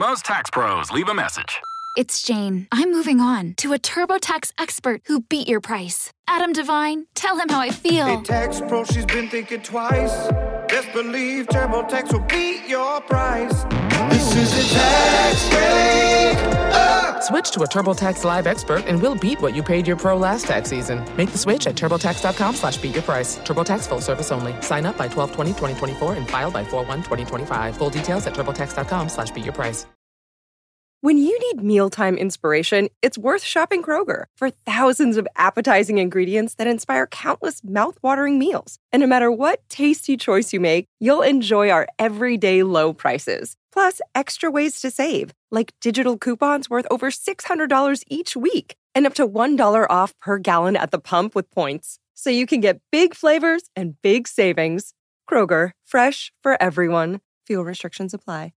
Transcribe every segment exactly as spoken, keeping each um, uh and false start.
Most tax pros leave a message. It's Jane. I'm moving on to a TurboTax expert who beat your price. Adam Devine, tell him how I feel. Hey, tax pro, she's been thinking twice. Best believe TurboTax will beat your price. This is a tax break. Uh. Switch to a TurboTax Live expert and we'll beat what you paid your pro last tax season. Make the switch at TurboTax.com slash beat your price. TurboTax full service only. Sign up by twelve twenty twenty twenty-four and file by four one twenty twenty-five. Full details at TurboTax.com slash beat your price. When you need mealtime inspiration, it's worth shopping Kroger for thousands of appetizing ingredients that inspire countless mouthwatering meals. And no matter what tasty choice you make, you'll enjoy our everyday low prices. Plus, extra ways to save, like digital coupons worth over six hundred dollars each week and up to one dollar off per gallon at the pump with points. So you can get big flavors and big savings. Kroger, fresh for everyone. Fuel restrictions apply.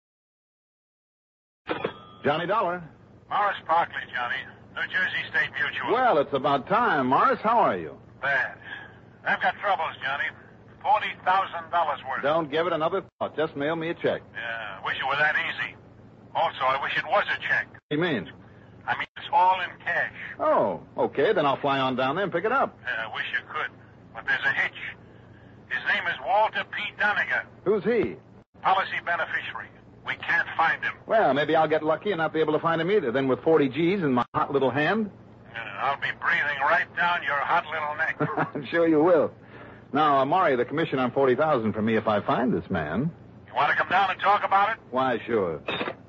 Johnny Dollar. Morris Parkley, Johnny. New Jersey State Mutual. Well, it's about time. Morris, how are you? Bad. I've got troubles, Johnny. forty thousand dollars worth. Don't give it another thought. Just mail me a check. Yeah, wish it were that easy. Also, I wish it was a check. What do you mean? I mean, it's all in cash. Oh, okay. Then I'll fly on down there and pick it up. Yeah, I wish you could. But there's a hitch. His name is Walter P. Doniger. Who's he? Policy beneficiary. We can't find him. Well, maybe I'll get lucky and not be able to find him either. Then with forty G's in my hot little hand. Yeah, I'll be breathing right down your hot little neck. I'm sure you will. Now, Amari, the commission on forty thousand for me if I find this man. You want to come down and talk about it? Why, sure.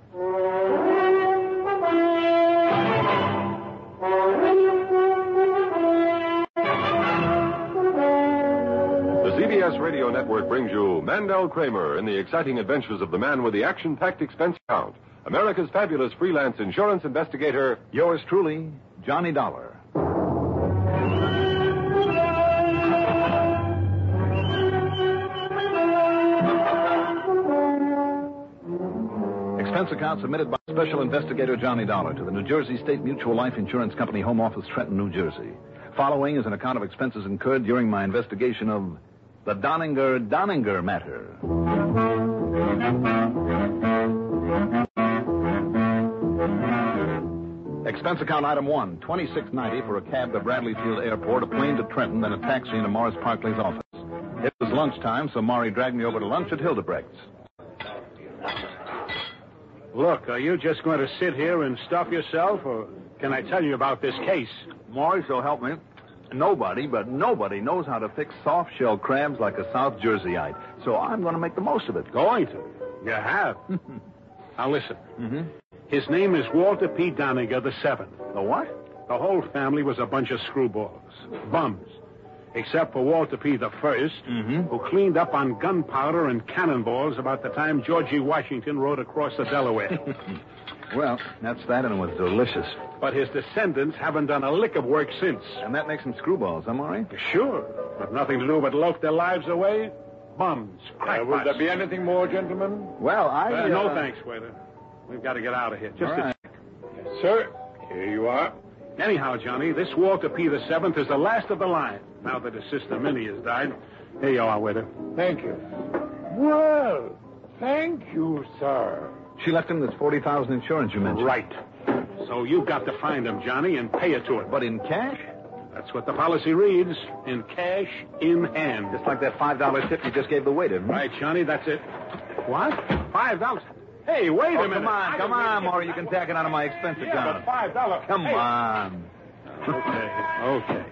The C B S Radio Network brings you Mandel Kramer in the exciting adventures of the man with the action-packed expense account, America's fabulous freelance insurance investigator. Yours truly, Johnny Dollar. Expense account submitted by Special Investigator Johnny Dollar to the New Jersey State Mutual Life Insurance Company, Home Office, Trenton, New Jersey. Following is an account of expenses incurred during my investigation of the Doniger-Doniger matter. Expense account item one, twenty-six ninety for a cab to Bradley Field Airport, a plane to Trenton, then a taxi into Morris Parkley's office. It was lunchtime, so Maury dragged me over to lunch at Hildebrecht's. Look, are you just going to sit here and stuff yourself, or can I tell you about this case? Maury, so help me. Nobody, but nobody knows how to fix soft-shell crabs like a South Jerseyite. So I'm going to make the most of it. Going to? You have? Now listen. Mm-hmm. His name is Walter P. Doniger the Seventh. The what? The whole family was a bunch of screwballs. Bums. Except for Walter P. the First, mm-hmm. who cleaned up on gunpowder and cannonballs about the time Georgie Washington rode across the Delaware. Well, that's that, and it was delicious. But his descendants haven't done a lick of work since. And that makes them screwballs, huh, Maury? Sure. But nothing to do but loaf their lives away. Bums. Uh, will there be anything more, gentlemen? Well, I... Uh, uh... No, thanks, waiter. We've got to get out of here. Just All a right. check. Yes, sir. Here you are. Anyhow, Johnny, this Walter P. the Seventh is the last of the line. Now that his sister Minnie has died. Here you are, waiter. Thank you. Well, thank you, sir. She left him this forty thousand dollars insurance you mentioned. Right. So you've got to find him, Johnny, and pay it to him. But in cash? That's what the policy reads. In cash, in hand. Just like that five dollar tip you just gave the waiter. Hmm? Right, Johnny, that's it. What? Five dollars? Hey, wait oh, a minute. Come on, I come on, Maury. You can tack it out of my expense yeah, account. but five dollars. Come hey. on. Okay, okay.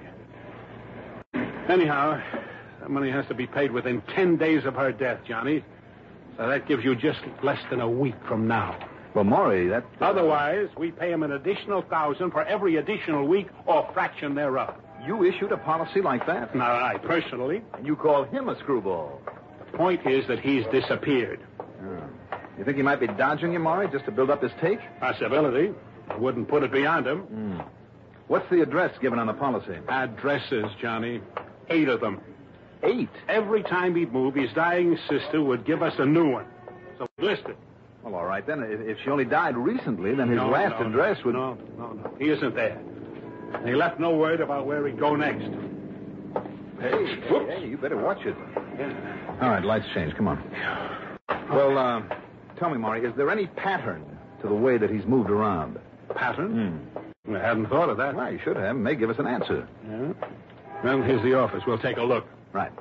Anyhow, that money has to be paid within ten days of her death, Johnny. So that gives you just less than a week from now. Well, Maury, that... Otherwise, we pay him an additional thousand for every additional week or fraction thereof. You issued a policy like that? Not I, personally. And you call him a screwball. The point is that he's disappeared. Oh. You think he might be dodging you, Maury, just to build up his take? Possibility. I wouldn't put it beyond him. Mm. What's the address given on the policy? Addresses, Johnny. Eight of them. Eight? Every time he'd move, his dying sister would give us a new one. So list it. Well, all right, then. If she only died recently, then his no, last no, address would... No, no, no. He isn't there. And he left no word about where he'd go next. Hey, hey, hey, you better watch it. Yeah. All right, lights change. Come on. Well, uh, tell me, Maury, is there any pattern to the way that he's moved around. Pattern? Hmm. I hadn't thought of that. Well, you should have. It may give us an answer. Yeah. Well, here's the office. We'll take a look. Right.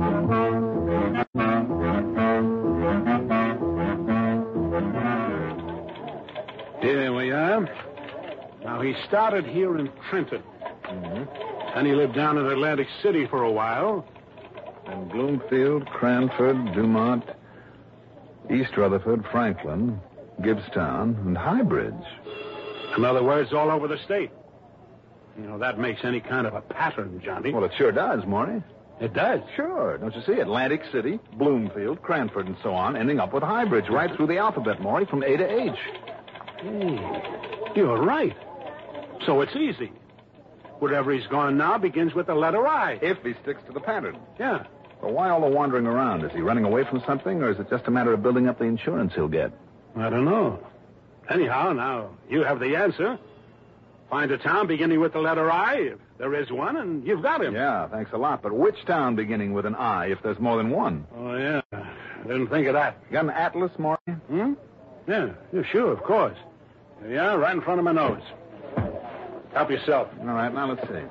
Here we are. Now, he started here in Trenton. Mm-hmm. And he lived down in Atlantic City for a while. And Bloomfield, Cranford, Dumont, East Rutherford, Franklin, Gibbstown, and Highbridge. In other words, all over the state. You know, that makes any kind of a pattern, Johnny. Well, it sure does, Maury. It does? Sure. Don't you see? Atlantic City, Bloomfield, Cranford, and so on, ending up with Highbridge right through the alphabet, Maury, from A to H. Hey, you're right. So it's easy. Wherever he's gone now begins with the letter I. If he sticks to the pattern. Yeah. Well, why all the wandering around? Is he running away from something, or is it just a matter of building up the insurance he'll get? I don't know. Anyhow, now, you have the answer. Find a town beginning with the letter I, if there is one, and you've got him. Yeah, thanks a lot. But which town beginning with an I, if there's more than one? Oh, yeah. I didn't think of that. You got an atlas, Maury? Hmm? Yeah, yeah, sure, of course. Yeah, right in front of my nose. Help yourself. All right, now let's see.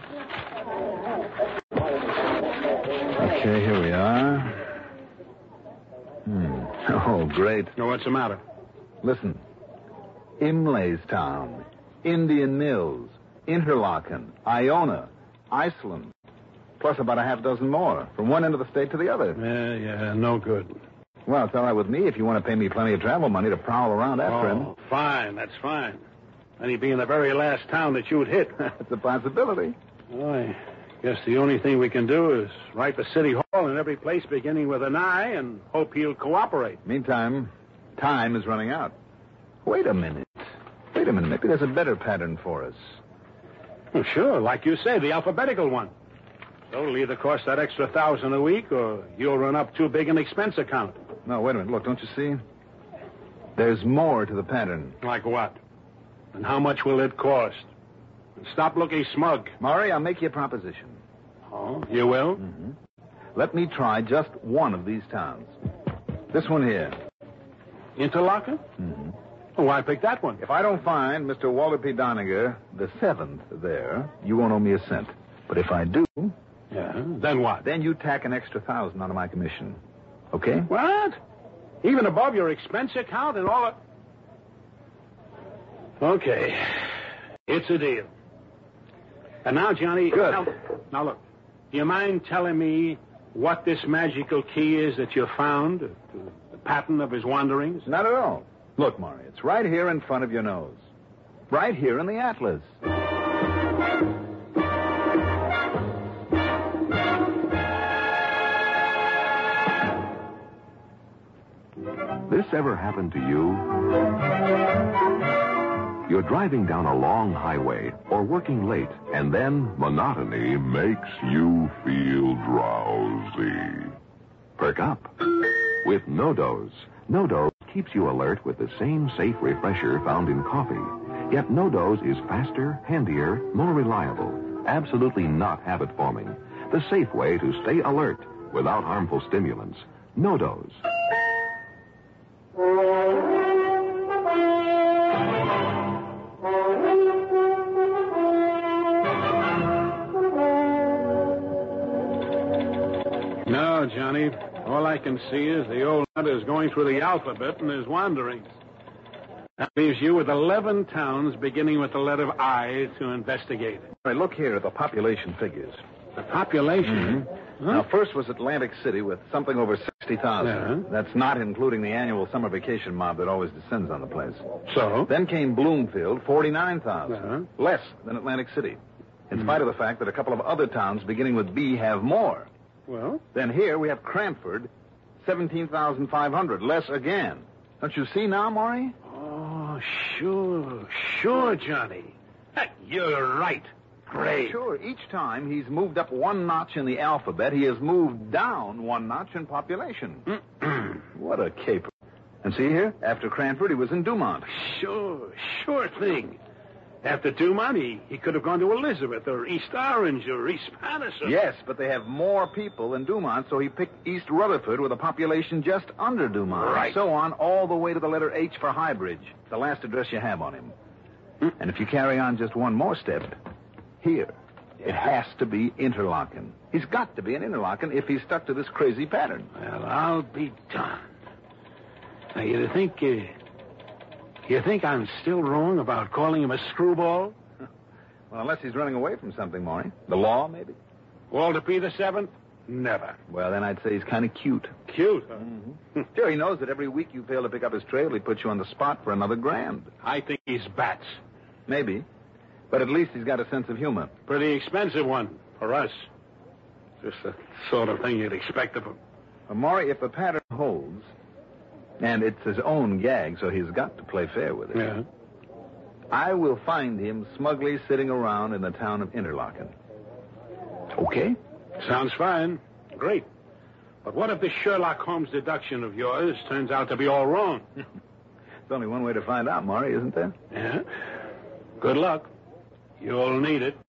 Okay, here we are. Hmm. Oh, great. Now, what's the matter? Listen. Imlaystown, Indian Mills, Interlaken, Iona, Iceland, plus about a half dozen more, from one end of the state to the other. Yeah, yeah, no good. Well, it's all right with me if you want to pay me plenty of travel money to prowl around after oh, him. Fine, that's fine. And he'd be in the very last town that you'd hit. It's a possibility. Well, I guess the only thing we can do is write the city hall in every place beginning with an I and hope he'll cooperate. Meantime, time is running out. Wait a minute. Wait a minute. Maybe there's a better pattern for us. Well, sure, like you say, the alphabetical one. So it'll either cost that extra thousand a week or you'll run up too big an expense account. No, wait a minute. Look, don't you see? There's more to the pattern. Like what? And how much will it cost? And stop looking smug. Maury, I'll make you a proposition. Oh, you will? Mm-hmm. Let me try just one of these towns. This one here. Interlaken? Mm-hmm. Well, why pick that one? If I don't find Mister Walter P. Doneger, the seventh there, you won't owe me a cent. But if I do... Yeah, then what? Then you tack an extra thousand onto my commission. Okay? What? Even above your expense account and all that? Okay. It's a deal. And now, Johnny... Good. Now, now, look. Do you mind telling me what this magical key is that you found? The pattern of his wanderings? Not at all. Look, Maury, it's right here in front of your nose. Right here in the atlas. This ever happened to you? You're driving down a long highway or working late, and then monotony makes you feel drowsy. Perk up with No-Dose. No-Dose keeps you alert with the same safe refresher found in coffee. Yet No-Dose is faster, handier, more reliable, absolutely not habit-forming. The safe way to stay alert without harmful stimulants. No-Dose. No, Johnny. All I can see is the old nut is going through the alphabet in his wanderings. That leaves you with eleven towns beginning with the letter I to investigate. All right, look here at the population figures. The population? Mm-hmm. Huh? Now, first was Atlantic City with something over sixty thousand. Yeah. That's not including the annual summer vacation mob that always descends on the place. So? Then came Bloomfield, forty-nine thousand. Uh-huh. Less than Atlantic City. In mm-hmm. spite of the fact that a couple of other towns beginning with B have more. Well? Then here we have Cranford, seventeen thousand five hundred. Less again. Don't you see now, Maury? Oh, sure. Sure, Johnny. You're right. Great. Sure. Each time he's moved up one notch in the alphabet, he has moved down one notch in population. What a caper. And see here, after Cranford, he was in Dumont. Sure. Sure thing. After Dumont, he, he could have gone to Elizabeth or East Orange or East Patterson. Yes, but they have more people than Dumont, so he picked East Rutherford with a population just under Dumont. Right. And so on, all the way to the letter H for Highbridge, the last address you have on him. Hmm. And if you carry on just one more step, here, it has to be Interlaken. He's got to be an Interlaken if he's stuck to this crazy pattern. Well, I'll be darned. Now, you think, uh, you think I'm still wrong about calling him a screwball? Well, unless he's running away from something, Maury. The law, maybe? Walter P. the Seventh? Never. Well, then I'd say he's kind of cute. Cute, huh? Mm-hmm. Sure, he knows that every week you fail to pick up his trail, he puts you on the spot for another grand. I think he's bats. Maybe. But at least he's got a sense of humor. Pretty expensive one for us. Just the sort of thing you'd expect of him. Well, Maury, if the pattern holds, and it's his own gag, so he's got to play fair with it. Yeah. I will find him smugly sitting around in the town of Interlaken. Okay? Sounds fine. Great. But what if this Sherlock Holmes deduction of yours turns out to be all wrong? There's only one way to find out, Maury, isn't there? Yeah. Good luck. You'll need it.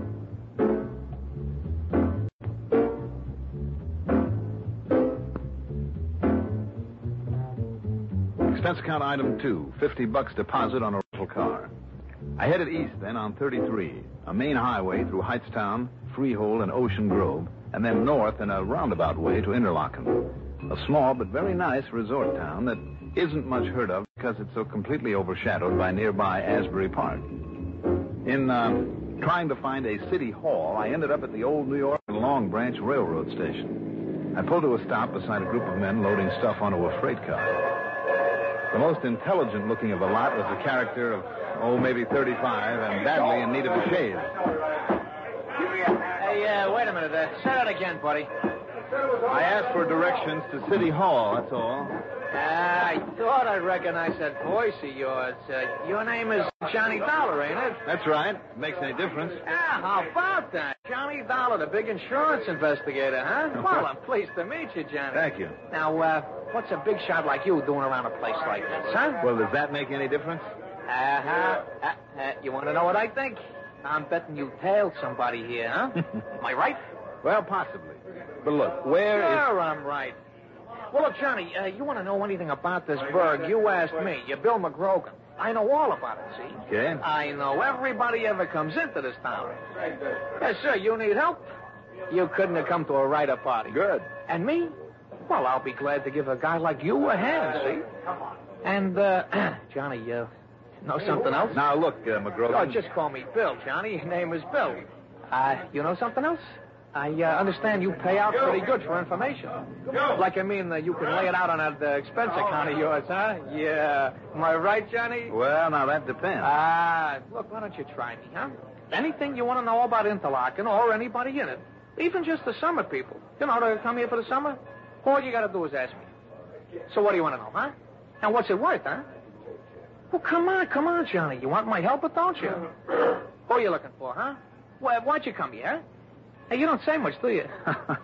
Expense account item two, fifty bucks deposit on a rental car. I headed east then on thirty-three, a main highway through Hightstown, Freehold, and Ocean Grove, and then north in a roundabout way to Interlaken, a small but very nice resort town that isn't much heard of because it's so completely overshadowed by nearby Asbury Park. In uh, trying to find a city hall, I ended up at the old New York and Long Branch Railroad Station. I pulled to a stop beside a group of men loading stuff onto a freight car. The most intelligent looking of the lot was a character of, oh, maybe thirty-five, and badly in need of a shave. Hey, uh, wait a minute. Uh, say that again, buddy. I asked for directions to City Hall, that's all. Uh, I thought I recognized that voice of yours. Uh, your name is Johnny Dollar, ain't it? That's right. Makes any difference. Yeah, how about that? Johnny Dollar, the big insurance investigator, huh? Well, I'm pleased to meet you, Johnny. Thank you. Now, uh, what's a big shot like you doing around a place like this, huh? Well, does that make any difference? Uh-huh. Uh, uh, you want to know what I think? I'm betting you tailed somebody here, huh? Am I right? Well, possibly. But look, where sure, is... Sure, I'm right. Well, look, Johnny, uh, you want to know anything about this burg, you asked me. You're Bill McGrogan. I know all about it, see? Okay. I know everybody ever comes into this town. Yes, sir, you need help? You couldn't have come to a writer party. Good. And me? Well, I'll be glad to give a guy like you a hand, see? And, uh, Johnny, uh, know something else? Now, look, uh, McGrogan... Oh, just call me Bill, Johnny. Your name is Bill. Uh, you know something else? I uh, understand you pay out pretty good for information. Like, I mean, uh, you can lay it out on that uh, expense account of yours, huh? Yeah. Am I right, Johnny? Well, now, that depends. Ah, uh, look, why don't you try me, huh? Anything you want to know about Interlaken or anybody in it, even just the summer people, you know, to come here for the summer, all you got to do is ask me. So what do you want to know, huh? And what's it worth, huh? Well, come on, come on, Johnny. You want my help, or don't you? Who are you looking for, huh? Well, why'd you come here? Hey, you don't say much, do you? All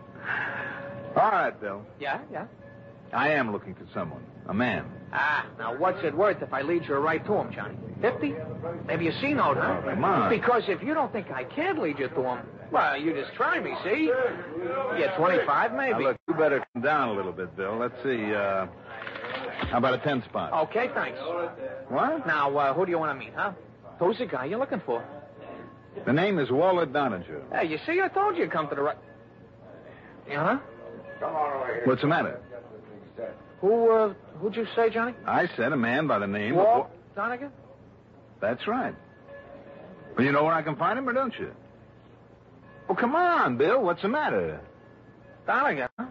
right, Bill. Yeah, yeah. I am looking for someone. A man. Ah, now what's it worth if I lead you right to him, Johnny? Fifty? Maybe a C-note, huh? Oh, come on. Because if you don't think I can lead you to him, well, you just try me, see? Yeah, twenty-five, maybe. Now, look, you better come down a little bit, Bill. Let's see, uh... how about a ten spot? Okay, thanks. What? Now, uh, who do you want to meet, huh? Who's the guy you're looking for? The name is Walter Donahue. Hey, you see, I told you to come to the right... Yeah, huh? What's the matter? Who, uh, who'd you say, Johnny? I said a man by the name Walt of... Donegan? That's right. Well, you know where I can find him, or don't you? Well, come on, Bill. What's the matter? Donegan, huh?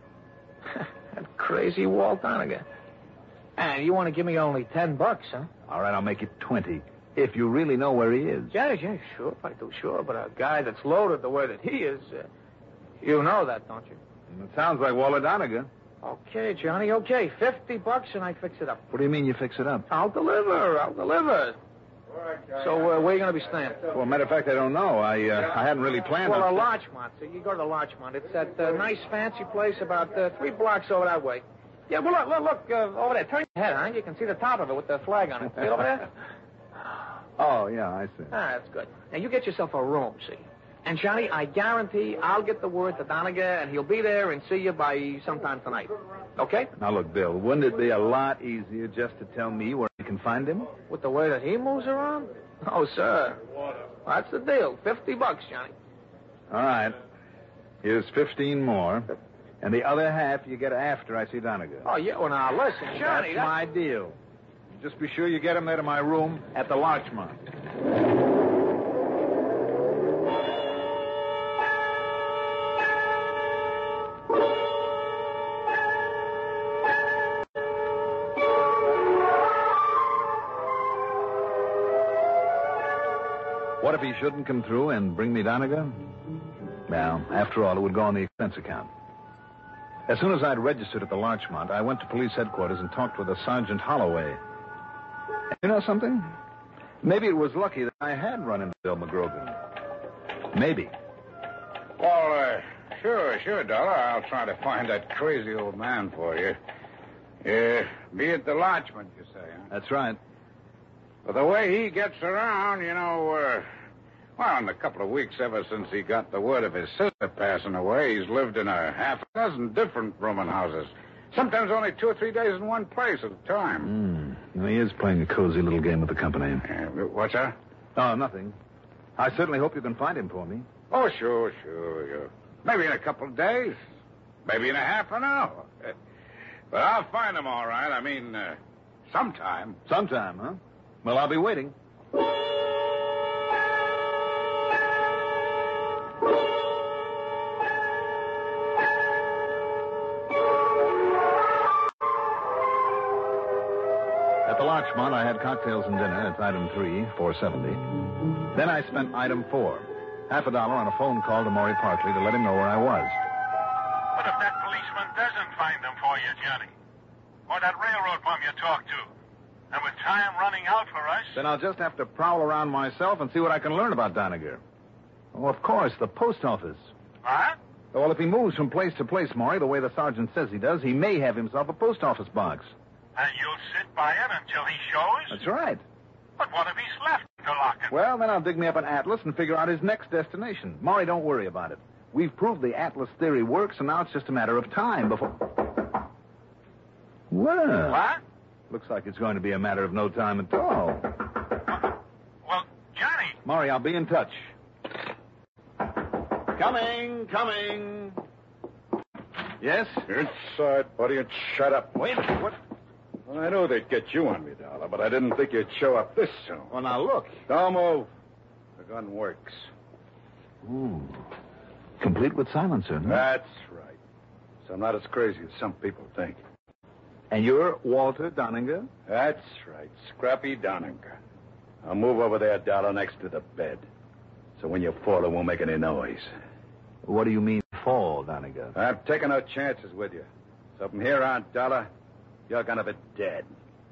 That crazy Walt Donegan. And you want to give me only ten bucks, huh? All right, I'll make it twenty. If you really know where he is. Yeah, yeah, sure, I do, sure. But a guy that's loaded the way that he is, uh, you know that, don't you? It sounds like Walter Donegan. Okay, Johnny, okay. Fifty bucks and I fix it up. What do you mean you fix it up? I'll deliver, I'll deliver. So uh, where are you going to be staying? Well, matter of fact, I don't know. I uh, I hadn't really planned well, on... Well, a Larchmont. So you go to the Larchmont. It's that uh, nice, fancy place about uh, three blocks over that way. Yeah, well, look, look, look uh, over there. Turn your head, huh? You can see the top of it with the flag on it. See over there? Oh, yeah, I see. Ah, that's good. Now, you get yourself a room, see? And, Johnny, I guarantee I'll get the word to Doniger, and he'll be there and see you by sometime tonight. Okay? Now, look, Bill, wouldn't it be a lot easier just to tell me where I can find him? With the way that he moves around? Oh, sir. That's the deal. Fifty bucks, Johnny. All right. Here's fifteen more. And the other half you get after I see Doniger. Oh, yeah. Well, now, listen, Johnny. That's my deal. Just be sure you get him there to my room at the Larchmont. What if he shouldn't come through and bring me Doniger? Well, after all, it would go on the expense account. As soon as I'd registered at the Larchmont, I went to police headquarters and talked with a Sergeant Holloway. You know something? Maybe it was lucky that I had run into Bill McGrogan. Maybe. Well, uh, sure, sure, Dollar. I'll try to find that crazy old man for you. Uh, be at the Larchmont, you say, huh? That's right. But the way he gets around, you know, uh, well, in a couple of weeks ever since he got the word of his sister passing away, he's lived in a half a dozen different rooming houses. Sometimes only two or three days in one place at a time. Mm. He is playing a cozy little game with the company. Uh, what's that? Oh, nothing. I certainly hope you can find him for me. Oh, sure, sure, sure. Maybe in a couple of days. Maybe in a half an hour. But I'll find him all right. I mean, uh, sometime. Sometime, huh? Well, I'll be waiting. At the Larchmont, I had cocktails and dinner. It's item three, four seventy. Then I spent item four, half a dollar on a phone call to Maury Parkley to let him know where I was. What if that policeman doesn't find them for you, Johnny? Or that railroad bum you talked to? And with time running out for us... Then I'll just have to prowl around myself and see what I can learn about Doniger. Oh, of course, the post office. Huh? Well, if he moves from place to place, Maury, the way the sergeant says he does, he may have himself a post office box. And you'll sit by it until he shows? That's right. But what if he's left to lock it? Well, then I'll dig me up an atlas and figure out his next destination. Maury, don't worry about it. We've proved the atlas theory works, and now it's just a matter of time before... Well... What? Looks like it's going to be a matter of no time at all. Well, Johnny... Maury, I'll be in touch. Coming, coming. Yes? Inside, buddy, and shut up. Wait a minute, what? Well, I know they'd get you on me, Dollar, but I didn't think you'd show up this soon. Well, now, look. Don't move. The gun works. Ooh. Complete with silencer, huh? That's right. So I'm not as crazy as some people think. And you're Walter Doniger? That's right. Scrappy Doniger. I'll move over there, Dollar, next to the bed. So when you fall, it won't make any noise. What do you mean, fall, Doniger? I've taken no chances with you. So from here on, Dollar, you're gonna be dead.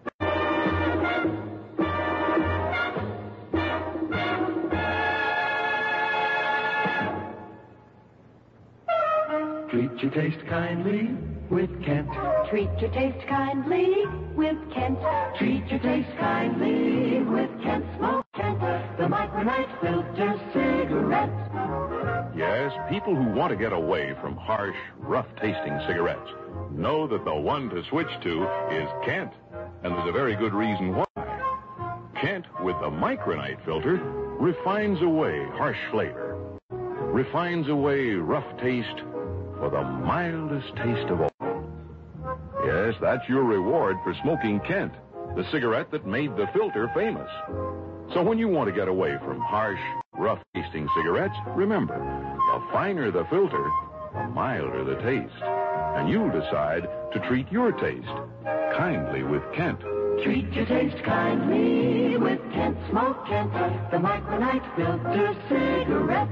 Treat your taste kindly with Kent. Treat your taste kindly with Kent. Treat your taste kindly with Kent Smoke Kent, the Micronite Filter cigarette. Yes, people who want to get away from harsh, rough-tasting cigarettes know that the one to switch to is Kent. And there's a very good reason why. Kent, with the Micronite filter, refines away harsh flavor, refines away rough taste for the mildest taste of all. Yes, that's your reward for smoking Kent, the cigarette that made the filter famous. So when you want to get away from harsh, rough-tasting cigarettes, remember, the finer the filter, the milder the taste. And you'll decide to treat your taste kindly with Kent. Treat your taste kindly with Kent Smoke Kent, the Micronite Filter cigarette.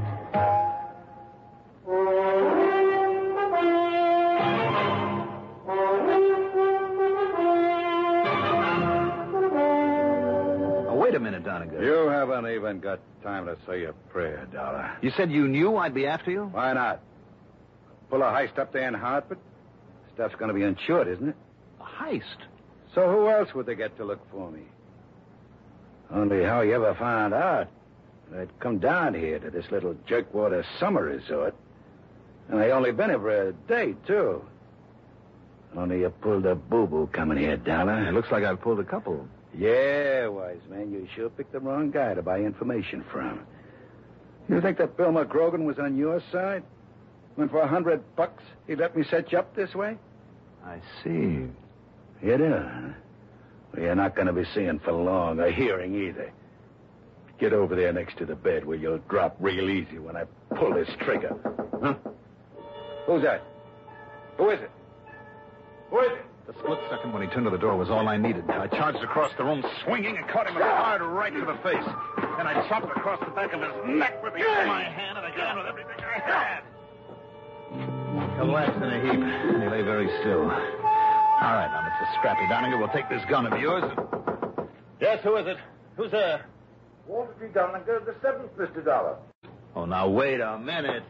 Wait a minute, Doniger. You haven't even got time to say a prayer, Dollar. You said you knew I'd be after you? Why not? Pull a heist up there in Hartford? Stuff's going to be insured, isn't it? A heist? So who else would they get to look for me? Only how you ever found out I'd come down here to this little jerkwater summer resort. And I only been here for a day, too. Only you pulled a boo-boo coming here, Dollar. It looks like I've pulled a couple. Yeah, wise man, you sure picked the wrong guy to buy information from. You think that Bill McGrogan was on your side? When for a hundred bucks he let me set you up this way? I see. You do, huh? Well, you're not going to be seeing for long, or hearing either. Get over there next to the bed where you'll drop real easy when I pull this trigger. Huh? Who's that? Who is it? Who is it? The split second when he turned to the door was all I needed. I charged across the room, swinging, and caught him a hard right to the face. Then I chopped across the back of his neck with the end of my hand, and again with everything I had. Collapsed in a heap, and he lay very still. All right, now, Mister Scrappy Downinger, we'll take this gun of yours. And... Yes, who is it? Who's there? Walter P. Downinger, the seventh, Mister Dollar. Oh, now, wait a minute.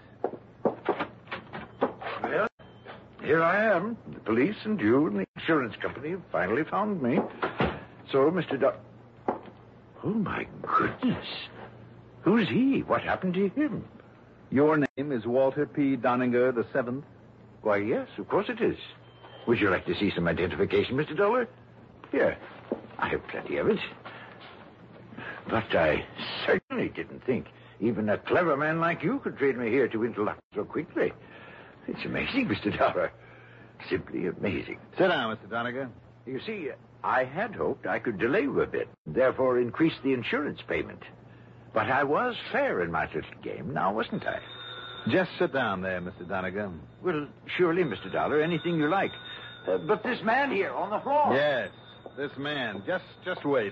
Well, here I am. The police and you and the insurance company have finally found me. So, Mister Do... Oh, my goodness. Who's he? What happened to him? Your name is Walter P. Downinger the seventh? Why, yes, of course it is. Would you like to see some identification, Mister Dollar? Here. I have plenty of it. But I certainly didn't think even a clever man like you could trade me here to interlock so quickly. It's amazing, Mister Dollar. Simply amazing. Sit down, Mister Downinger. You see, I had hoped I could delay you a bit, therefore increase the insurance payment. But I was fair in my little game, now wasn't I? Just sit down there, Mister Downinger. Well, surely, Mister Dollar, anything you like. Uh, but this man here on the floor. Yes, this man. Just, just wait.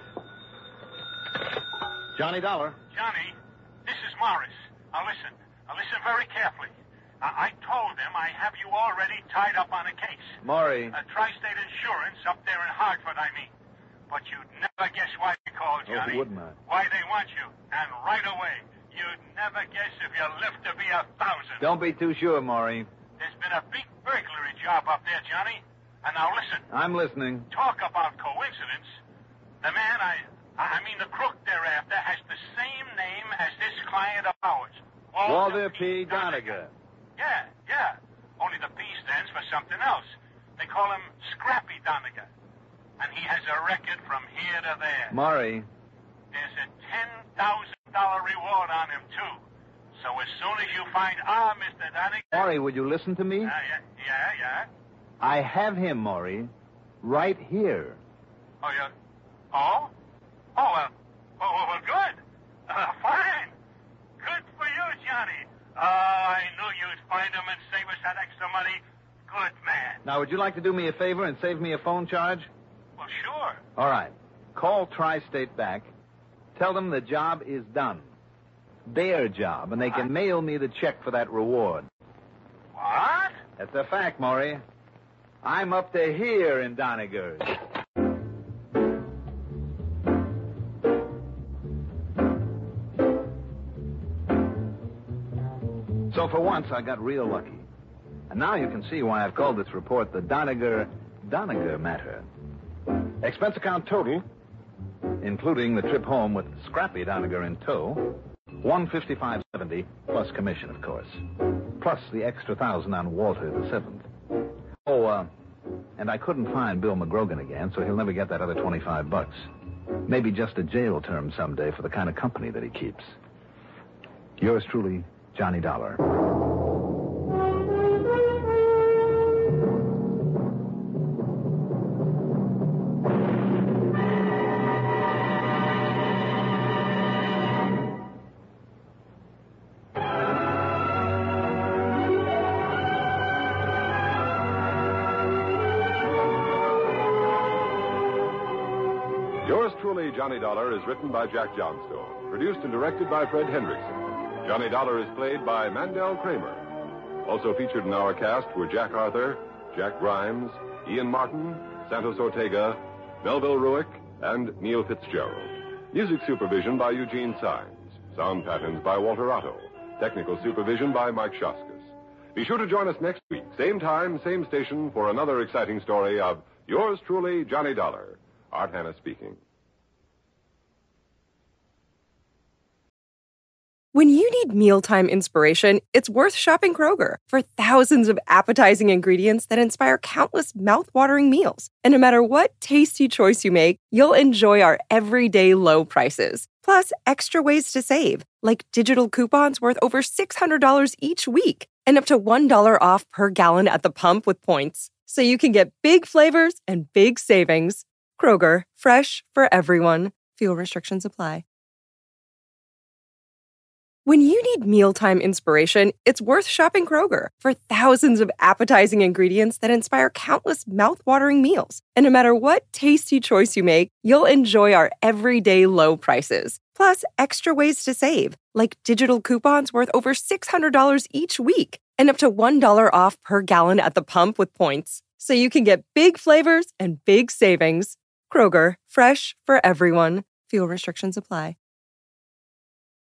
Johnny Dollar. Johnny, this is Morris. Now listen. Now listen very carefully. I, I told them I have you already tied up on a case. Maury. A Tri-State Insurance up there in Hartford, I mean. But you'd never guess why they called, Johnny. Oh, wouldn't I? Why they want you. And right away. You'd never guess if you lived to be a thousand. Don't be too sure, Maury. There's been a big burglary job up there, Johnny. And now listen. I'm listening. Talk about coincidence. The man I... I mean, the crook thereafter has the same name as this client of ours. Walter, Walter P. Downinger. Yeah, yeah. Only the P stands for something else. They call him Scrappy Downinger. And he has a record from here to there. Maury. There's a ten thousand dollars reward on him, too. So as soon as you find our Mister Downinger... Maury, would you listen to me? Uh, yeah, yeah, yeah. I have him, Maury. Right here. Oh, you... Oh? Oh, well, well, well, well good. Uh, fine. Good for you, Johnny. Oh, I knew you'd find him and save us that extra money. Good man. Now, would you like to do me a favor and save me a phone charge? Well, sure. All right. Call Tri-State back. Tell them the job is done. Their job, and they can mail me the check for that reward. What? That's a fact, Maury. I'm up to here in Downinger's. So for once, I got real lucky. And now you can see why I've called this report the Downinger-Downinger matter. Expense account total, including the trip home with Scrappy Downinger in tow, one fifty-five seventy plus commission, of course. Plus the extra thousand on Walter the seventh. Oh, uh, and I couldn't find Bill McGrogan again, so he'll never get that other twenty-five bucks. Maybe just a jail term someday for the kind of company that he keeps. Yours truly, Johnny Dollar. Yours truly, Johnny Dollar, is written by Jack Johnstone, produced and directed by Fred Hendrickson. Johnny Dollar is played by Mandel Kramer. Also featured in our cast were Jack Arthur, Jack Grimes, Ian Martin, Santos Ortega, Melville Ruick, and Neil Fitzgerald. Music supervision by Eugene Sines. Sound patterns by Walter Otto. Technical supervision by Mike Shoskus. Be sure to join us next week, same time, same station, for another exciting story of Yours truly, Johnny Dollar. Art Hanna speaking. When you need mealtime inspiration, it's worth shopping Kroger for thousands of appetizing ingredients that inspire countless mouth-watering meals. And no matter what tasty choice you make, you'll enjoy our everyday low prices. Plus, extra ways to save, like digital coupons worth over six hundred dollars each week and up to one dollar off per gallon at the pump with points. So you can get big flavors and big savings. Kroger, fresh for everyone. Fuel restrictions apply. When you need mealtime inspiration, it's worth shopping Kroger for thousands of appetizing ingredients that inspire countless mouth-watering meals. And no matter what tasty choice you make, you'll enjoy our everyday low prices. Plus, extra ways to save, like digital coupons worth over six hundred dollars each week and up to one dollar off per gallon at the pump with points. So you can get big flavors and big savings. Kroger, fresh for everyone. Fuel restrictions apply.